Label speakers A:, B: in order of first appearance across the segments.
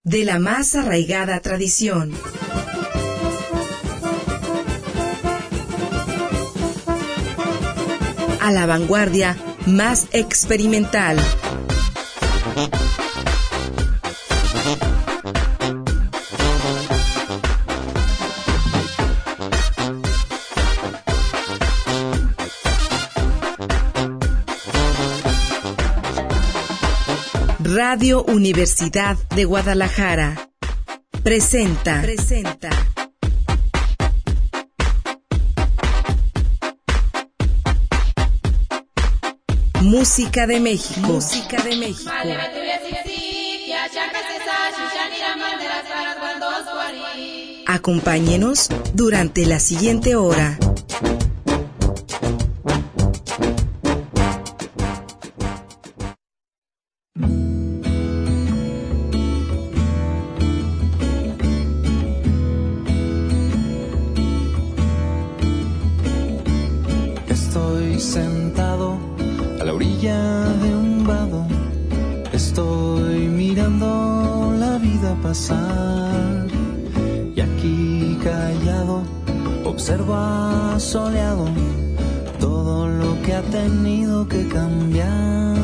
A: de la más arraigada tradición. A la vanguardia más experimental. Radio Universidad de Guadalajara presenta Música de México. Acompáñenos durante la siguiente hora.
B: Estoy sentado a la orilla de un vado, estoy mirando la vida pasar, y aquí callado observo asoleado todo lo que ha tenido que cambiar.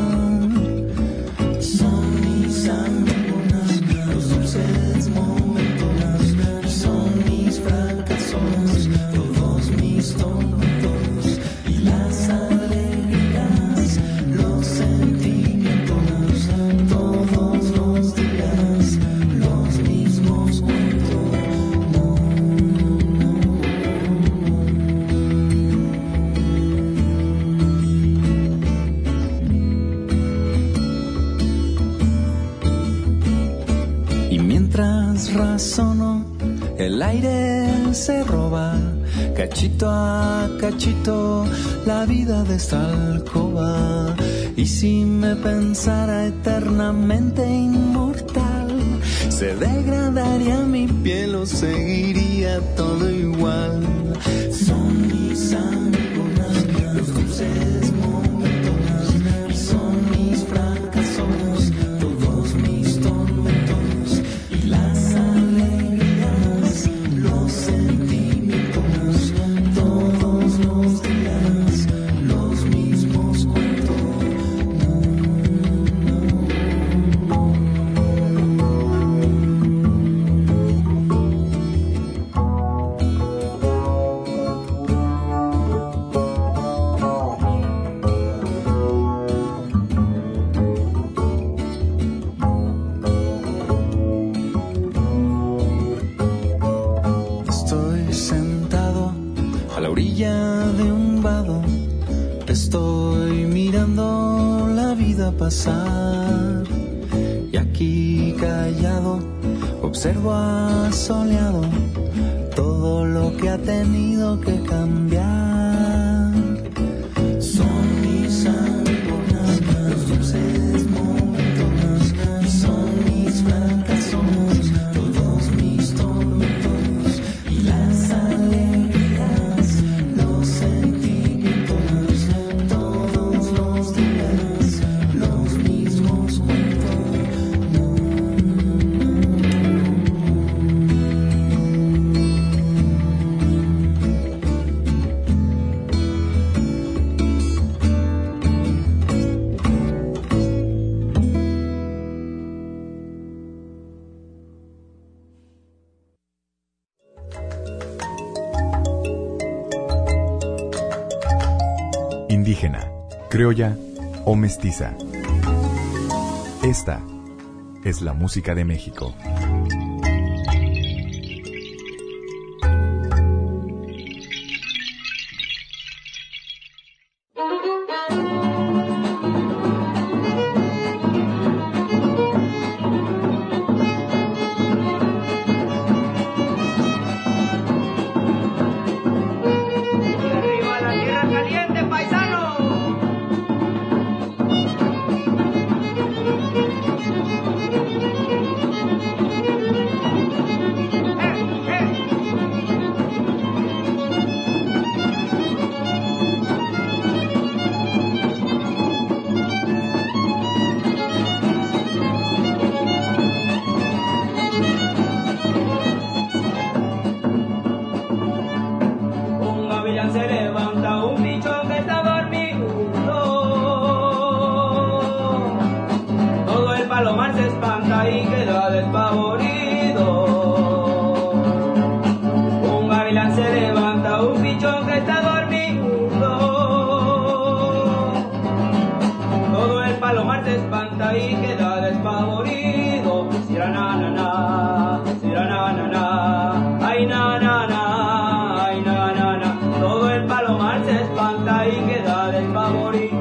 B: Son mis amigos, los dulces momentos, son mis fracasos, todos mis tontos, y las alegrías, los sentimientos, todos los días, los mismos cuentos. Y mientras razono, el aire se roba, cachito a cachito, la vida de esta alcoba. Y si me pensara eternamente inmortal, se degradaría mi piel o seguiría todo igual. Son mis amigos, los dulces momentos, son mis fracasos, todos mis tormentos, y las alegrías, los sentimientos, todos los días, los mismos cuentos. Estoy sentado a la orilla de un vado, estoy mirando la vida pasar, y aquí callado observo asoleado todo lo que ha tenido que cambiar. Son mis amigos, los dulces momentos, son mis fracasos, todos mis tormentos, y las alegrías, los sentimientos, todos los días, los mismos cuentos.
C: Indígena, criolla o mestiza. Esta es la música de México.
D: ¡Arriba la tierra caliente, paisano!
E: despavorido. Un gavilán se levanta, un pichón que está dormido. Todo el palomar se espanta y queda despavorido. Sira na na na, sira na na na, ay na na na, ay na na na. Todo el palomar se espanta y queda despavorido.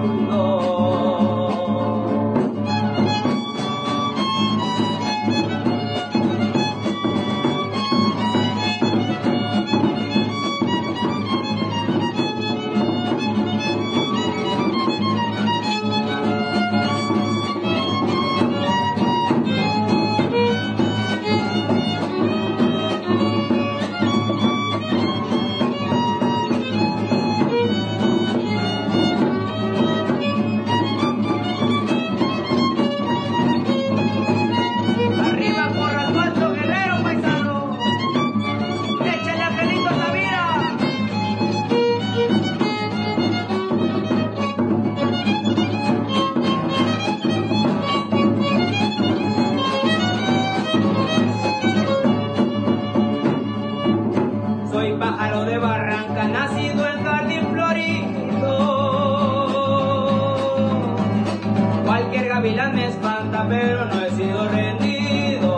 E: Gavilán me espanta, pero no he sido rendido.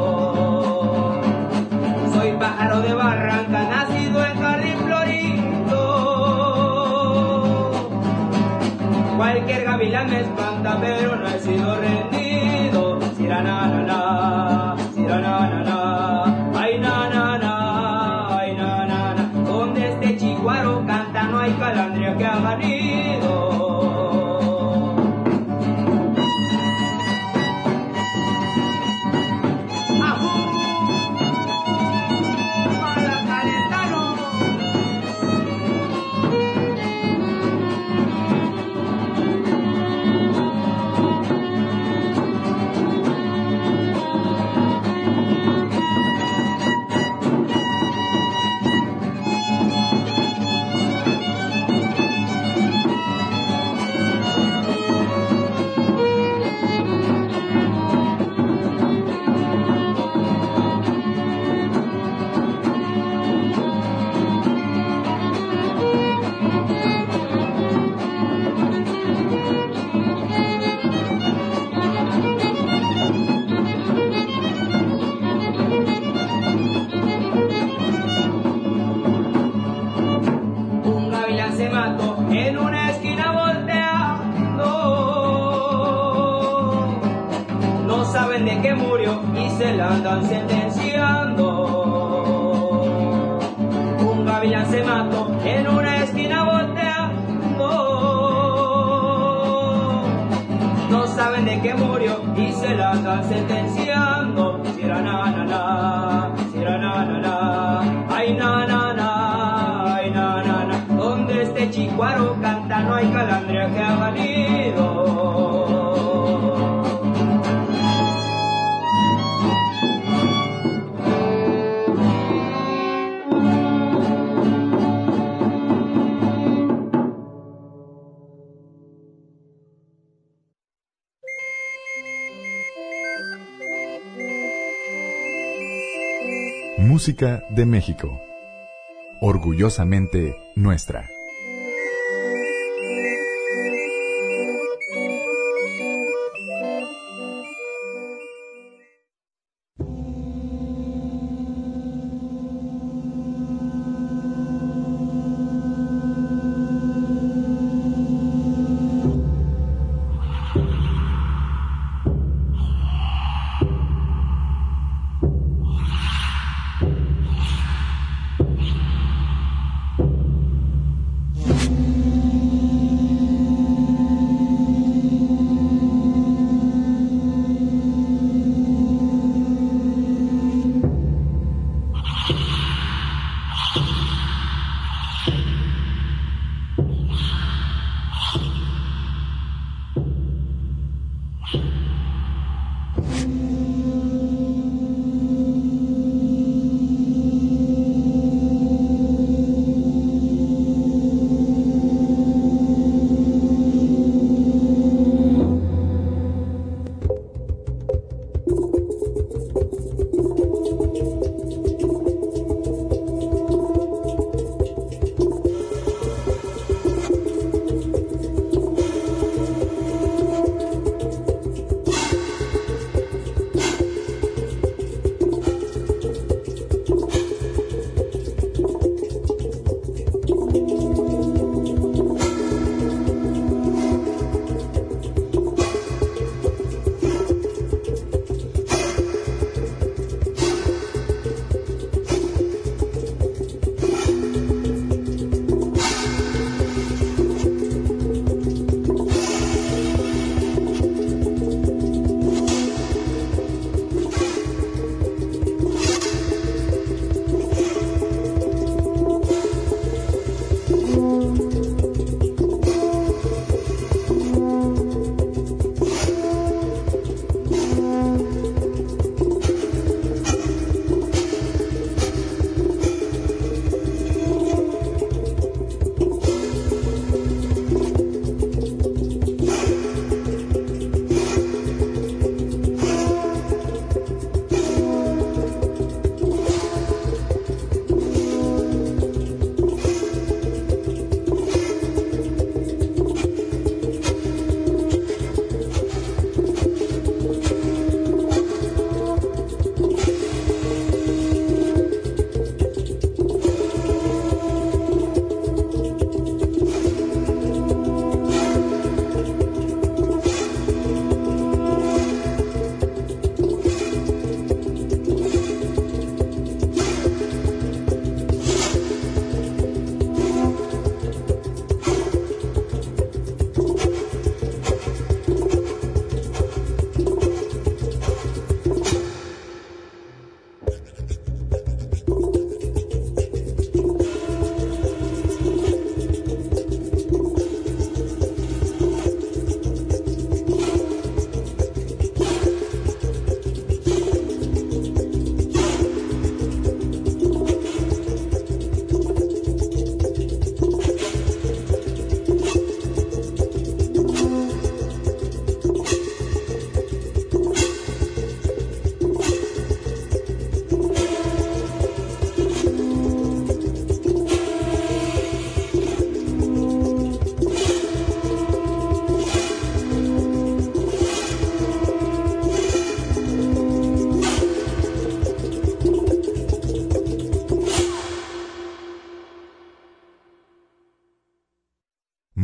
E: Soy pájaro de Barranca, nacido en jardín florido. Cualquier gavilán me espanta, pero no he sido rendido. Sira na na na, sira na na na, ay na na na, ay na na na. Donde este chicuaro canta no hay calandria que haga nido. De que murió y se la andan sentenciando. Un gavilán se mató en una esquina volteando. No saben de qué murió y se la andan sentenciando. Sira na na na, sira na na na, ay na na na, ay na na na. Donde este chicuaro canta no hay calandria que haga nido.
C: Música de México. Orgullosamente nuestra.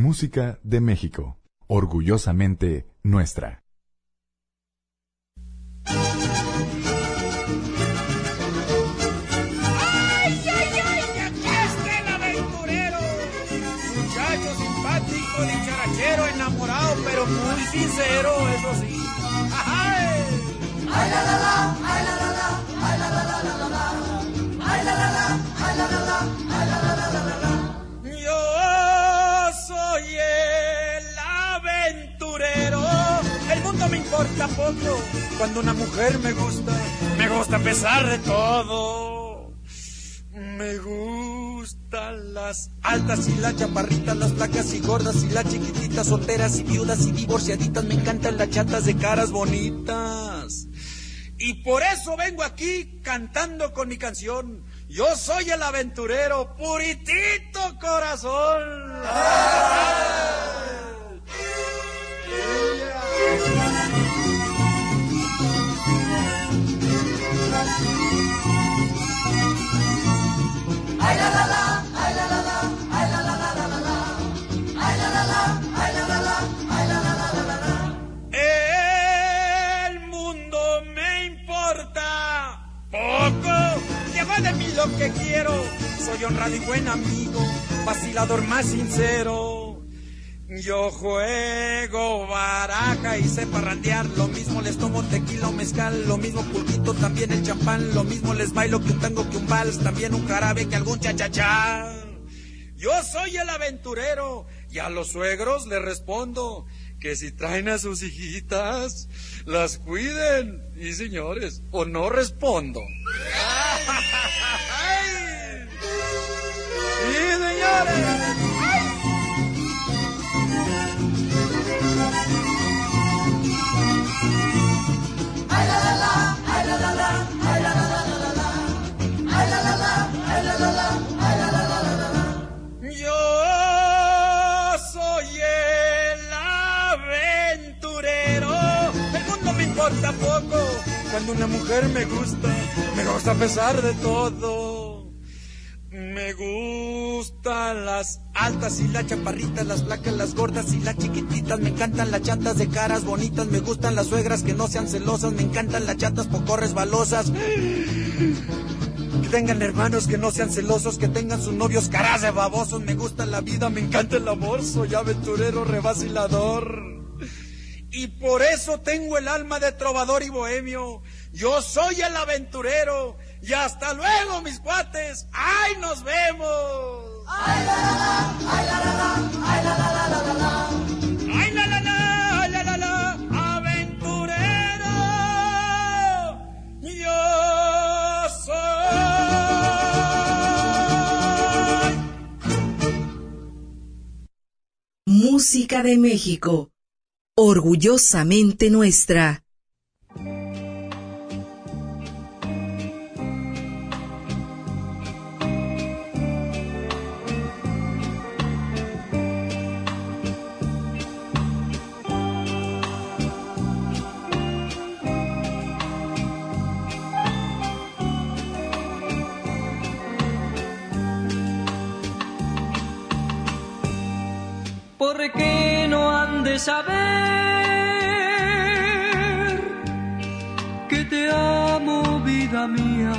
C: Música de México, orgullosamente nuestra.
F: ¡Ay, ay, ay! ¡Aquí está el aventurero! Muchacho simpático, dicharachero, enamorado, pero muy sincero, eso sí. ¡Ay! ¡Ay, la, la, la! ¡Ay, la, la, la! ¡Ay, la, la, la, la, la, la! ¡Ay, la, la, la! ¡Ay, la, la, la! ¡Ay, la, la, la, la, la, la! Yo soy el aventurero. El mundo me importa poco. Cuando una mujer me gusta a pesar de todo. Me gustan las altas y las chaparritas, las flacas y gordas y las chiquititas, solteras y viudas y divorciaditas. Me encantan las chatas de caras bonitas. Y por eso vengo aquí cantando con mi canción. Yo soy el aventurero, puritito corazón. Ay, la, la, la, ay, la, la, la, ay, la, la, la, la, la, la. Ay, la, la, la, ay, la, la, la, ay, la, la, la, la, la. El mundo me importa poco. Lleva de mí lo que quiero. Soy honrado y buen amigo, vacilador más sincero. Yo juego baraja y sé parrandear. Lo mismo les tomo tequila o mezcal, lo mismo pulquito, también el champán. Lo mismo les bailo que un tango, que un vals, también un jarabe, que algún cha-cha-cha. Yo soy el aventurero y a los suegros les respondo que si traen a sus hijitas, las cuiden. Y señores, o no respondo. ¡Ay! ¡Sí, señores! Ay, la, la, la, ay, la, la, la, ay, la, la, la, la, la, la. Ay, la, la, la, ay, la, la, la, ay, la, la, la, la, la. Yo soy el aventurero. El mundo me importa poco. Cuando una mujer me gusta a pesar de todo. Me gustan las altas y las chaparritas, las flacas, las gordas y las chiquititas. Me encantan las chatas de caras bonitas. Me gustan las suegras que no sean celosas. Me encantan las chatas poco resbalosas. Que tengan hermanos que no sean celosos. Que tengan sus novios caras de babosos. Me gusta la vida, me encanta el amor. Soy aventurero, revacilador. Y por eso tengo el alma de trovador y bohemio. Yo soy el aventurero. Y hasta luego, mis cuates. ¡Ay, nos vemos! ¡Ay, la, la, la! ¡Ay, la, la, la! ¡Ay, la, la, la, la, la, la! ¡Ay, la, la, la! ¡Ay, la, la, la! ¡Aventurero! ¡Yo soy!
A: Música de México, orgullosamente nuestra.
E: ¿Por qué no han de saber que te amo, vida mía?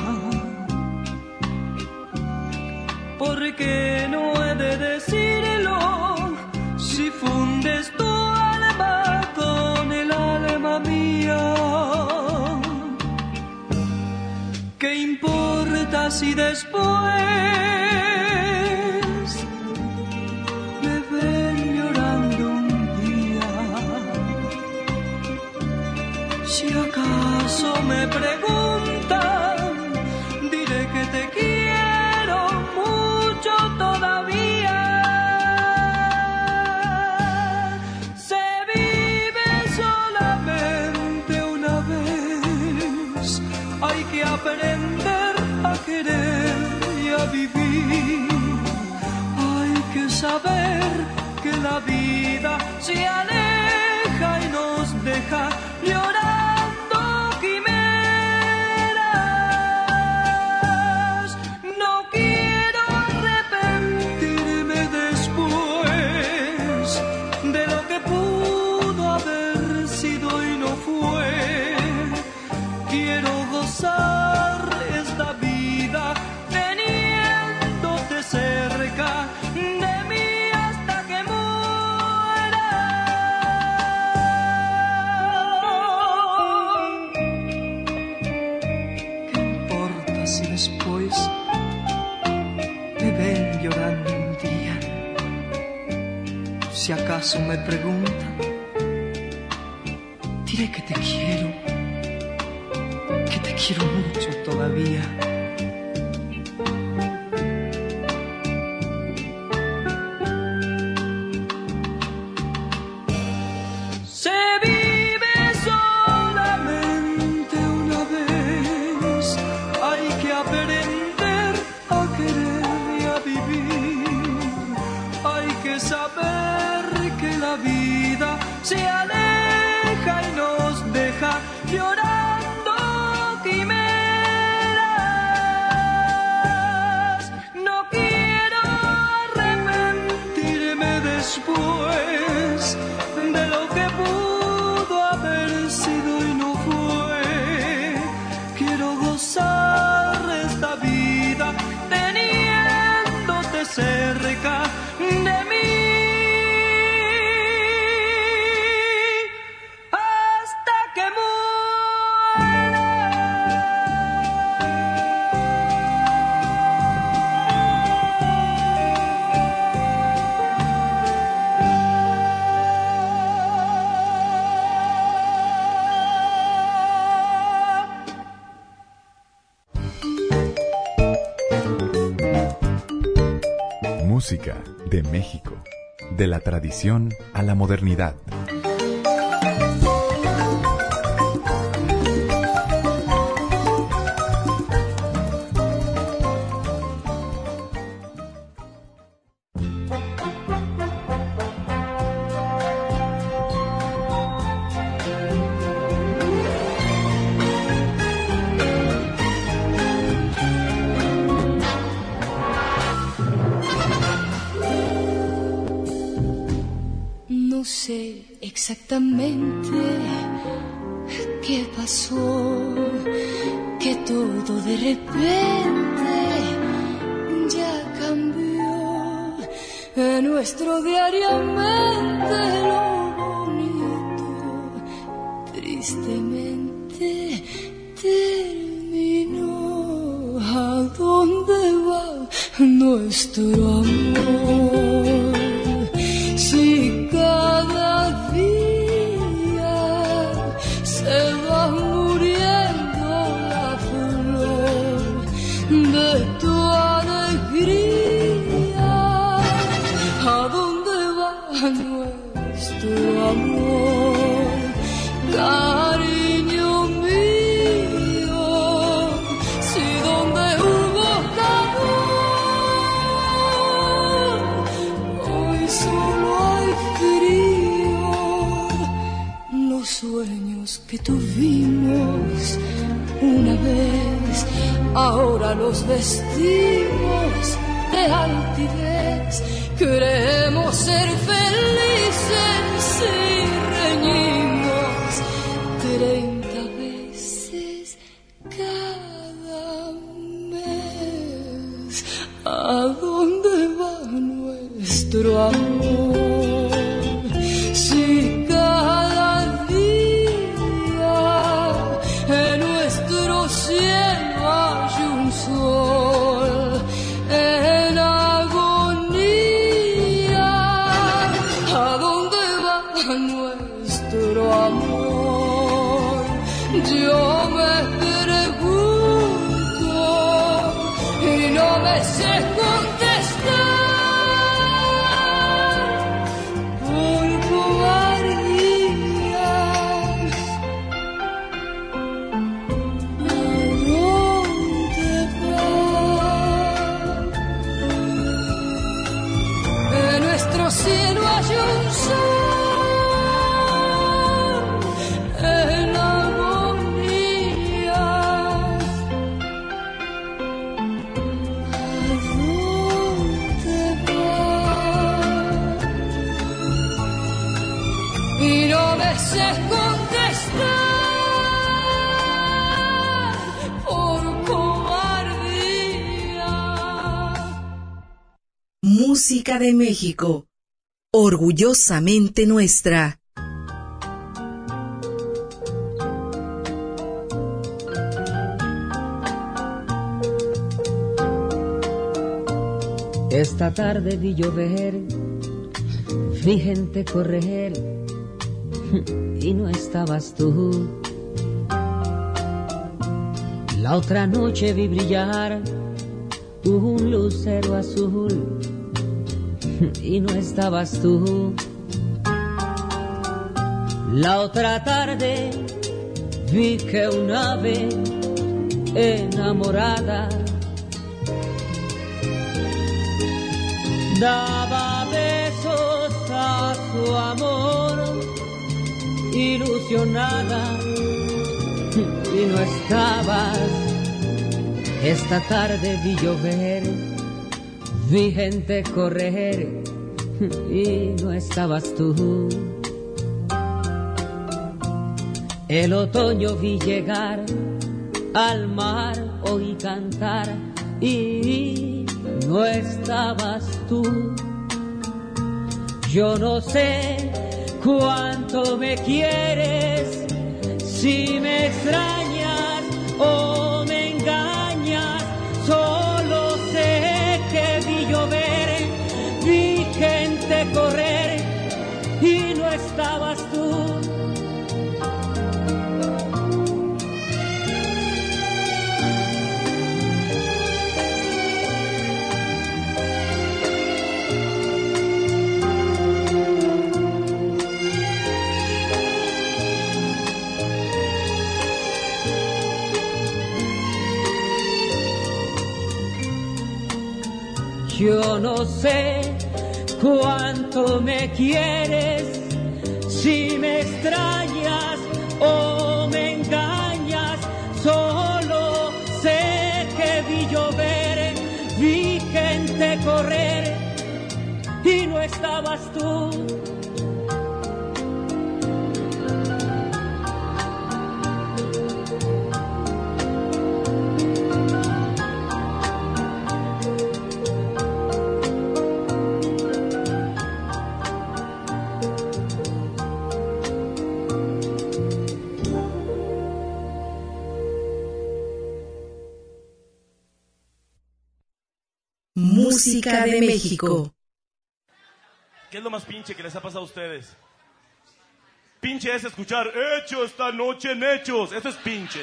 E: ¿Por qué no he de decirlo si fundes tu alma con el alma mía? ¿Qué importa si después si acaso me preguntan, diré que te quiero mucho todavía. Se vive solamente una vez, hay que aprender a querer y a vivir. Hay que saber que la vida se aleja y nos deja llorando quimeras. No quiero arrepentirme después
B: gozar esta vida teniéndote cerca de mí hasta que muera. ¿Qué importa si después me ven llorando un día? Si acaso me preguntan, diré que te quiero mucho todavía. Se vive solamente una vez, hay que aprender a querer y a vivir, hay que saber que la vida se aleja y nos deja llorar. Después de lo que pudo haber sido y no fue, quiero gozar esta vida teniéndote cerca de mí hasta que
C: Música de México, de la tradición a la modernidad.
B: No sé exactamente qué pasó, que todo de repente ya cambió. En nuestro diariamente lo bonito tristemente terminó. ¿A dónde va nuestro amor? Si cada día se va muriendo la flor de tu alegría, ¿a dónde va nuestro amor? Cariño mío, si donde hubo calor, hoy solo hay frío. Los sueños que tuvimos una vez, ahora los vestimos de altivez. Queremos ser felices y reñimos 30 veces cada mes. ¿A dónde va nuestro amor? Si cada día en nuestro cielo hay un sol en agonía, ¿a dónde va nuestro amor? Yo me pregunto y no me sé contestar por cobardía. ¿A dónde va? En nuestro cielo hay un sol en agonía. ¿A dónde va? Y no me sé contestar
A: Música de México, orgullosamente nuestra.
G: Esta tarde vi llover, vi gente correr y no estabas tú. La otra noche vi brillar un lucero azul y no estabas tú. La otra tarde vi que un ave enamorada daba besos a su amor, ilusionada, y no estabas. Esta tarde vi llover, vi gente correr, y no estabas tú. El otoño vi llegar, al mar oí cantar, y no estabas tú. Yo no sé cuánto me quieres, si me extrañas o me engañas. Solo sé que vi llover, vi gente correr y no estabas tú. Yo no sé cuánto me quieres, si me extrañas o me engañas. Solo sé que vi llover, vi gente correr y no estabas tú.
A: Música de México.
H: ¿Qué es lo más pinche que les ha pasado a ustedes? Pinche es escuchar Hecho esta noche en Hechos. Eso es pinche.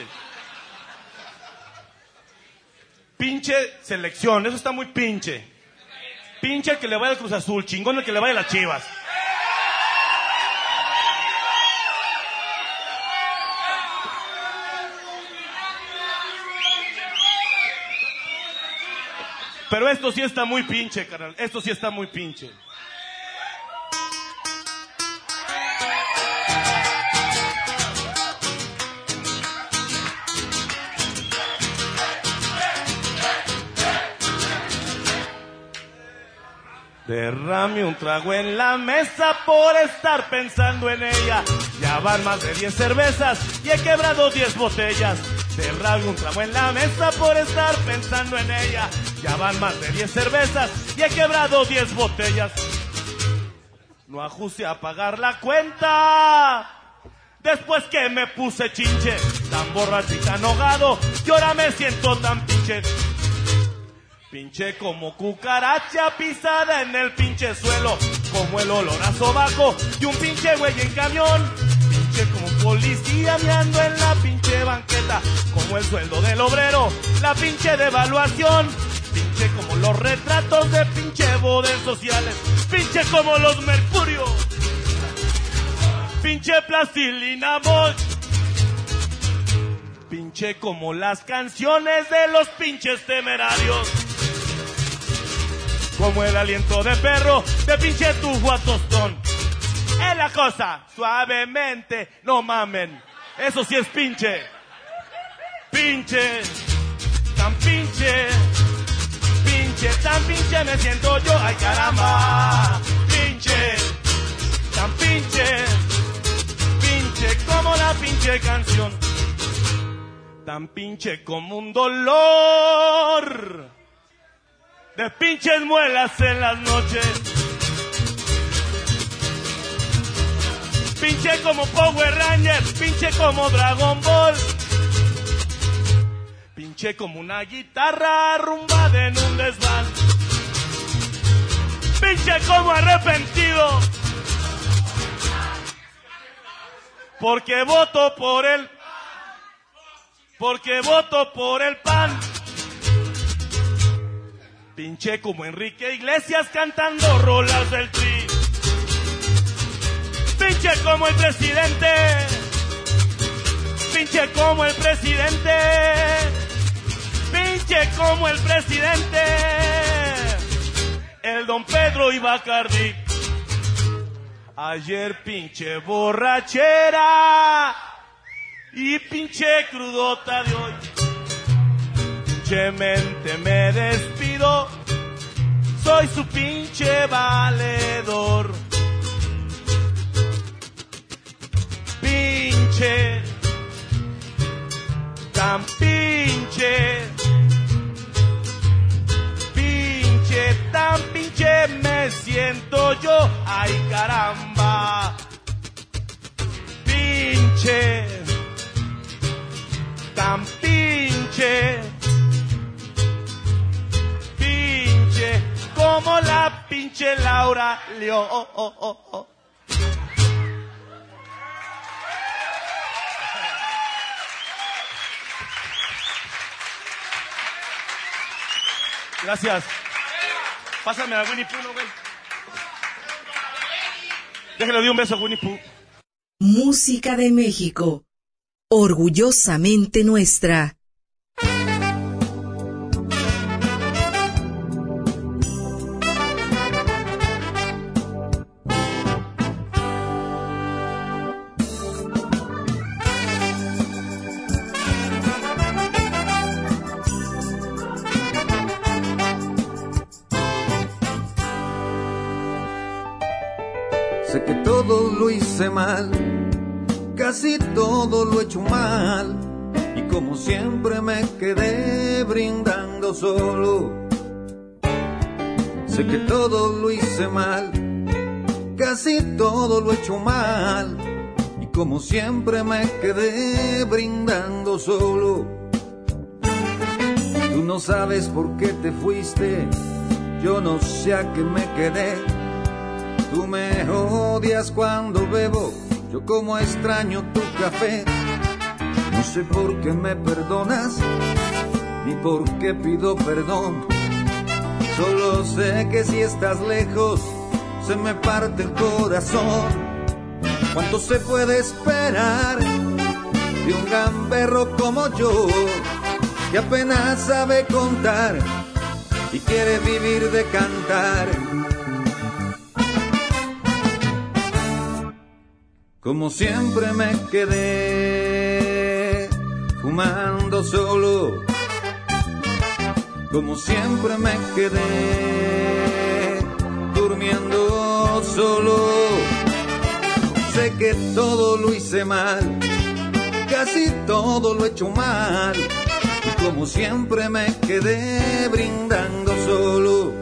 H: Pinche selección. Eso está muy pinche. Pinche el que le vaya al Cruz Azul. Chingón el que le vaya a las Chivas. Pero esto sí está muy pinche, carnal. Esto sí está muy pinche. Derrame un trago en la mesa por estar pensando en ella. Ya van más de 10 cervezas y he quebrado 10 botellas. Derrame un trago en la mesa por estar pensando en ella. Ya van más de 10 cervezas y he quebrado 10 botellas. No ajusté a pagar la cuenta después que me puse chinche. Tan borracho y tan ahogado y ahora me siento tan pinche. Pinche como cucaracha pisada en el pinche suelo, como el olor a sobaco y un pinche güey en camión. Pinche como un policía meando en la pinche banqueta, como el sueldo del obrero, la pinche devaluación. Pinche como los retratos de pinche bodas sociales, pinche como los mercurios, pinche plastilina moch. Pinche como las canciones de los pinches temerarios, como el aliento de perro de pinche tufo a tostón. Es la cosa, suavemente, no mamen. Eso sí es pinche. Pinche, tan pinche. Pinche, tan pinche me siento yo, ay caramba. Pinche, tan pinche. Pinche como la pinche canción. Tan pinche como un dolor de pinches muelas en las noches. Pinche como Power Rangers, pinche como Dragon Ball. Pinche como una guitarra arrumbada en un desván. Pinche como arrepentido, porque voto por el PAN. Pinche como Enrique Iglesias cantando rolas del Tri. Pinche como el presidente. Pinche como el presidente. Pinche como el presidente. El don Pedro y Bacardi. Ayer pinche borrachera y pinche crudota de hoy. Pinchemente me despido, soy su pinche valedor. Pinche, tan pinche, pinche, tan pinche me siento yo, ay caramba. Pinche, tan pinche, pinche, como la pinche Laura León. Gracias. Pásame a Winnie Pooh, ¿no, güey? Déjale de un beso a Winnie Pooh.
A: Música de México, orgullosamente nuestra.
I: Sé que todo lo hice mal, casi todo lo he hecho mal, y como siempre me quedé brindando solo. Sé que todo lo hice mal, casi todo lo he hecho mal, y como siempre me quedé brindando solo. Tú no sabes por qué te fuiste, yo no sé a qué me quedé. Tú me odias cuando bebo, yo como extraño tu café. No sé por qué me perdonas, ni por qué pido perdón. Solo sé que si estás lejos, se me parte el corazón. ¿Cuánto se puede esperar de un gamberro como yo, que apenas sabe contar y quiere vivir de cantar? Como siempre me quedé fumando solo, como siempre me quedé durmiendo solo. Sé que todo lo hice mal, casi todo lo he hecho mal, y como siempre me quedé brindando solo.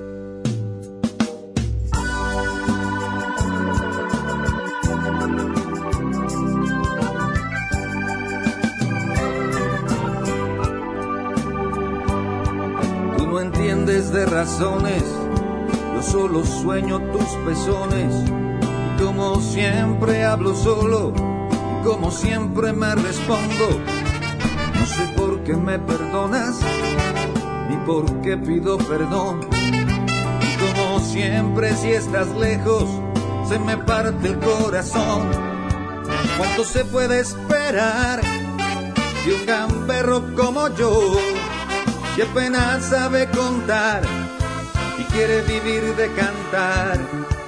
I: De razones, yo solo sueño tus pezones, y como siempre hablo solo, y como siempre me respondo. No sé por qué me perdonas, ni por qué pido perdón, y como siempre si estás lejos, se me parte el corazón. ¿Cuánto se puede esperar de un gamberro como yo, que apenas sabe contar y quiere vivir de cantar?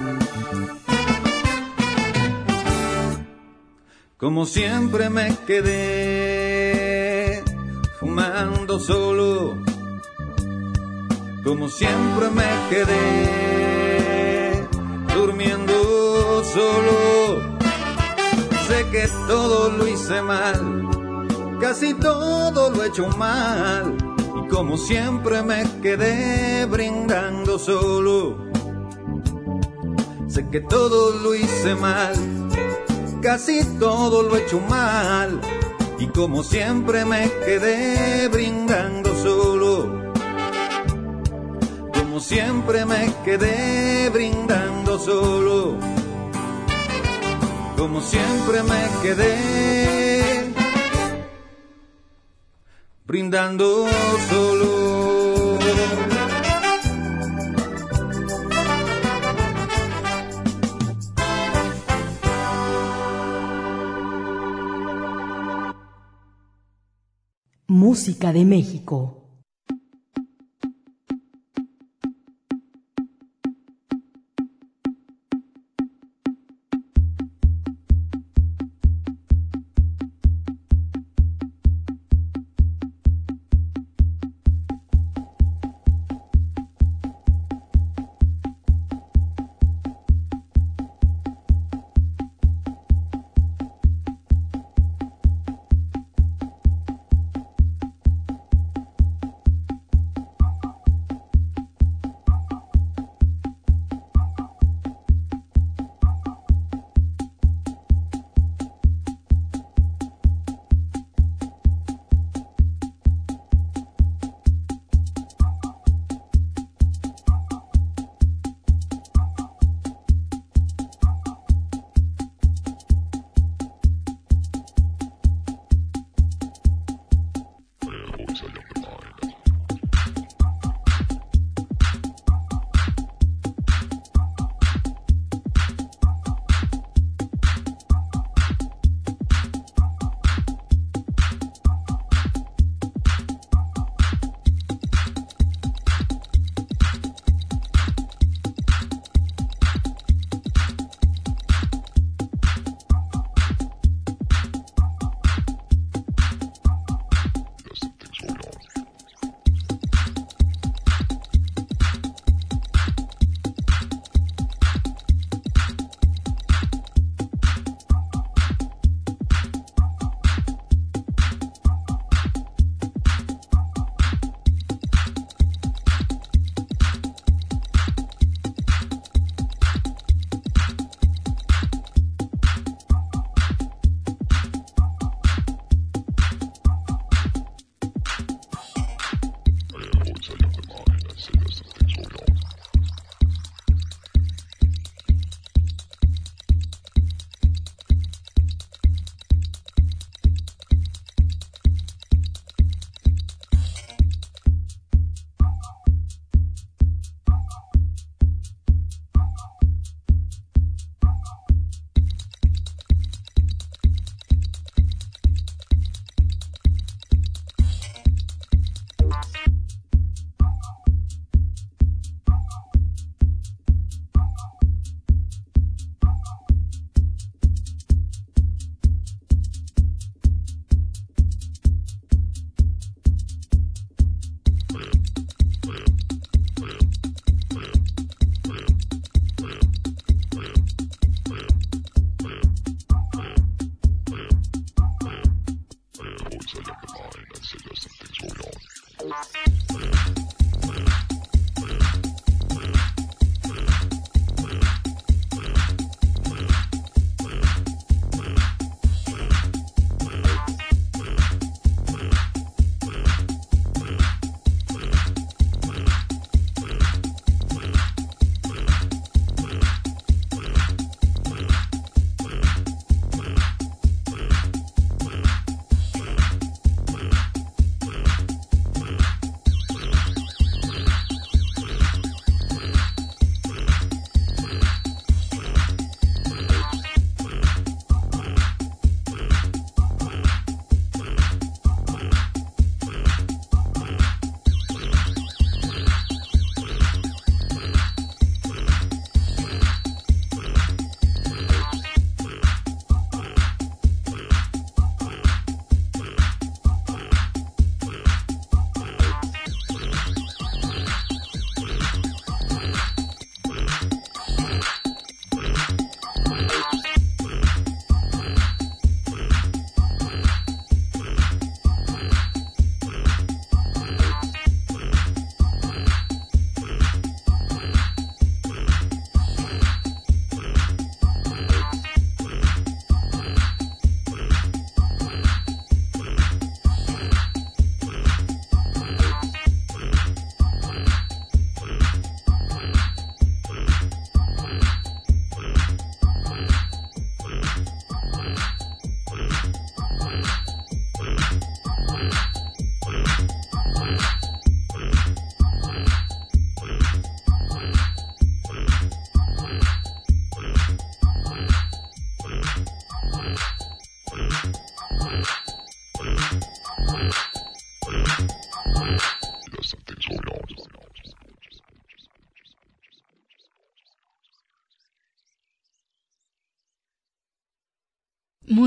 I: Como siempre me quedé fumando solo, como siempre me quedé durmiendo solo. Sé que todo lo hice mal, casi todo lo he hecho mal, y como siempre me quedé brindando solo. Sé que todo lo hice mal, casi todo lo he hecho mal, y como siempre me quedé brindando solo. Como siempre me quedé brindando solo. Como siempre me quedé brindando solo.
A: Música de México.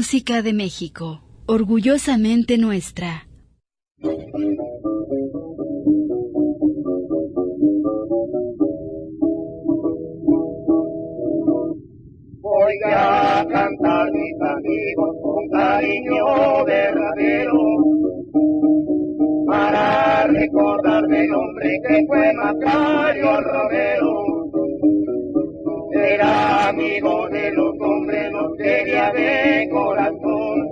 J: Música de México, orgullosamente nuestra.
K: Voy a cantar mis amigos con cariño verdadero, para recordar del hombre que fue Macario Romero. Era amigo de los hombres, los quería de corazón.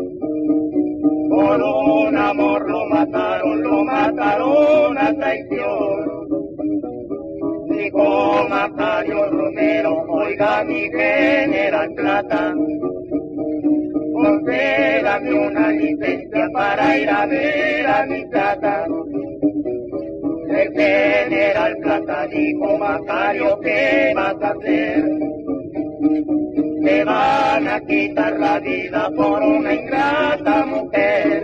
K: Por un amor lo mataron a traición. Dijo Macario Romero, oiga mi general Plata, concédame una licencia para ir a ver a mi tata. El general Plata dijo, Macario, ¿qué vas a hacer? Te van a quitar la vida por una ingrata mujer.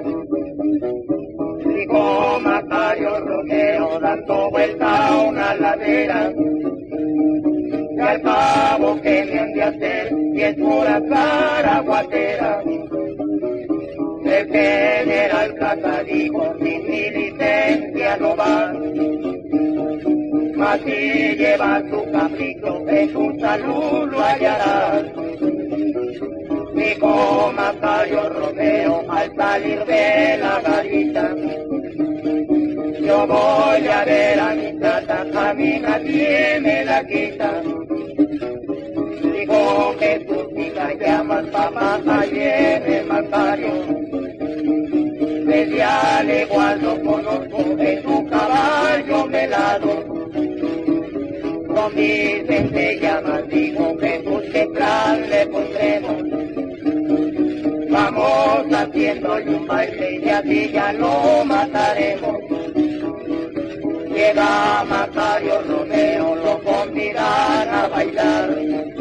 K: Dijo Macario Romero, dando vuelta a una ladera, y al cabo que me han de hacer, y es pura caraguatera. El general Plata dijo, sin mi licencia no va, mas si lleva su capricho, en un salud lo hallará. Dijo Macario Romero al salir de la garita, yo voy a ver a mi tata, a mí nadie me la quita. Dijo que sus hijas llaman papá, ayer el Macario. Desde al igual lo conozco, en su caballo melado. Con Vicente se llama, dijo que busque plan le pondremos. Vamos haciéndole un baile y así ya lo mataremos. Llega Macario Romero, lo convidan a bailar.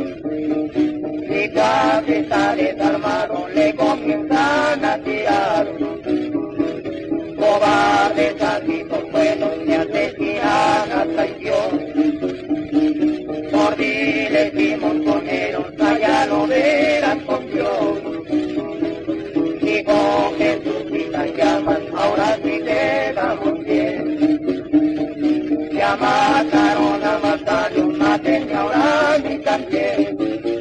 K: Y casi está desarmado, le comienzan a tirar. Cobardes así son buenos, se asesinan a traición. Por diles y montoneros, allá lo verán con Dios. Dijo Jesús y las llamas, ahora sí te damos bien. Ya mataron a Macario, mátenme ahora a mí también.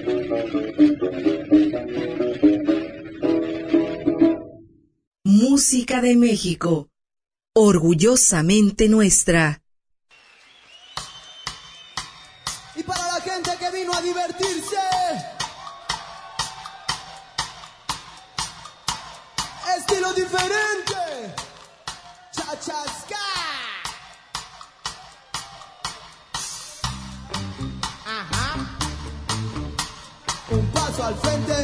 A: Música de México, orgullosamente nuestra.
L: Y para la gente que vino a divertirse, estilo diferente, cha-cha-ska. Ajá. Un paso al frente.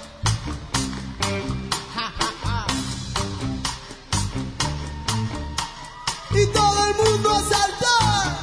L: Y todo el mundo a saltar.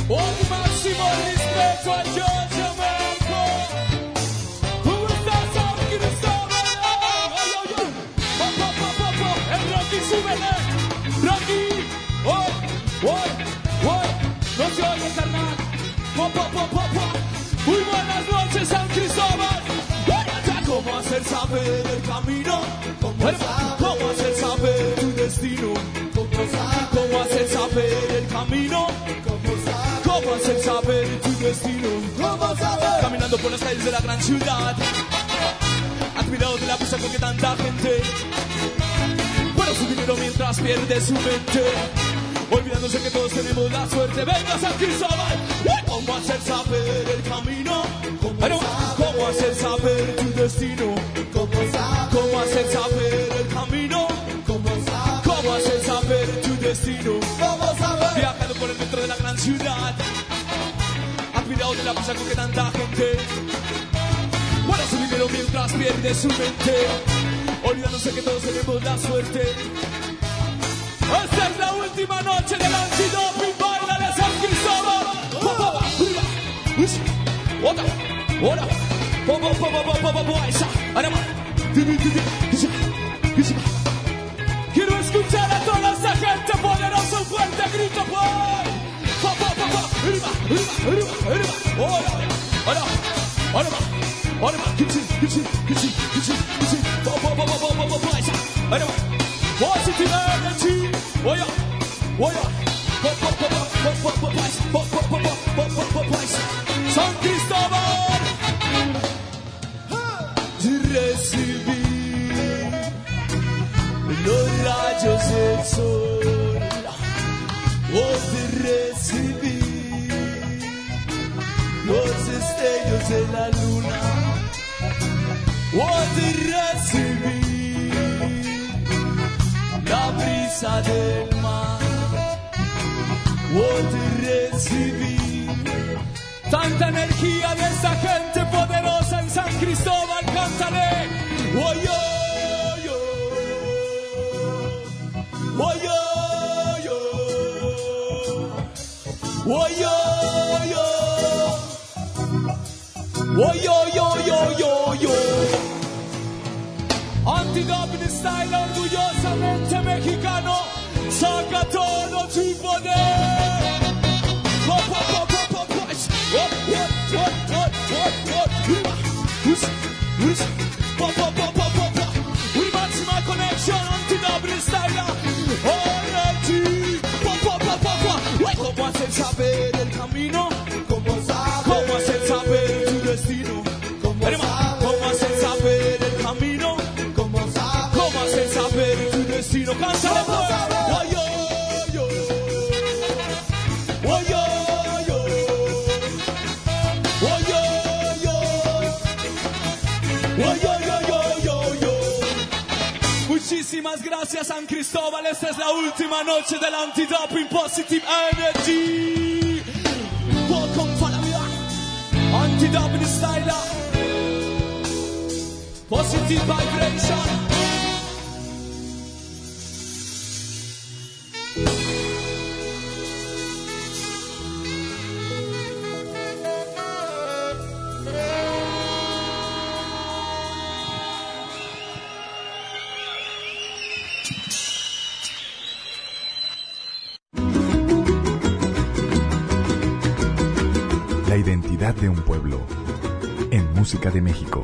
M: Un máximo respeto a Giorgio Marco. ¿Cómo estás, San Cristóbal? El Rocky, súbele. Rocky. No se oye, carnal. Muy buenas noches, San Cristóbal. ¿Cómo hacer saber el camino? ¿Cómo hacer saber tu destino? ¿Cómo hacer saber el camino? ¿Cómo hacer saber tu destino? Caminando por las calles de la gran ciudad, admirado de la prisa con que tanta gente bueno su dinero mientras pierde su mente, olvidándose que todos tenemos la suerte. Venga, San Cristóbal. ¿Cómo hacer saber el camino? ¿Cómo hacer saber tu destino? ¿Cómo hacer saber el camino? ¿Cómo hacer saber tu destino? Viajando por el metro de la gran ciudad, admirado de la prisa con que tanta gente bueno su dinero mientras pierde su mente, olvidándose que todos tenemos la suerte. Esta es la última noche del antidoping. Baila de San Cristóbal. Quiero escuchar a toda esa gente poderosa, un fuerte grito, positive energy. San Cristóbal. Recibí los rayos del sol. Recibí los destellos de la luna. Recibí la brisa del mar. Recibí tanta energía de esa gente poderosa en San Cristóbal. Cántale. Antidoping Style, orgullosamente mexicano. Saca todo tu poder. We máxima conexión, Antidoping Style. ¿Cómo hacer saber el camino? ¿Cómo hacer saber tu destino? ¿Cómo hacer saber el camino? ¿Cómo hacer saber tu destino? Cántale, muchísimas gracias, San Cristóbal. Esta es la última noche del Antidoping Positive Energy. Welcome for la vida. Antidoping Style. Positive Vibration.
C: La identidad de un pueblo en Música de México.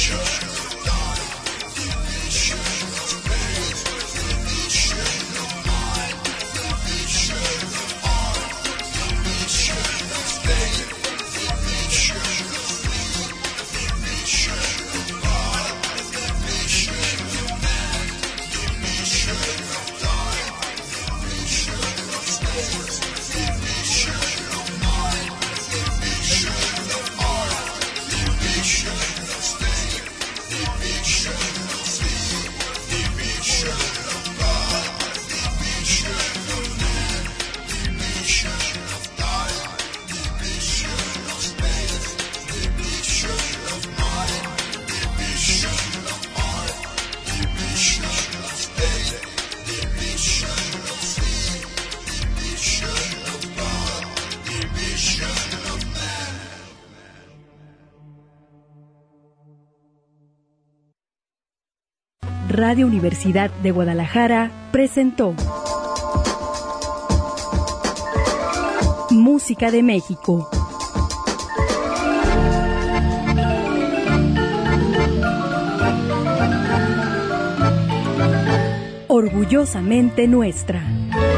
N: Radio Universidad de Guadalajara presentó Música de México. Orgullosamente nuestra.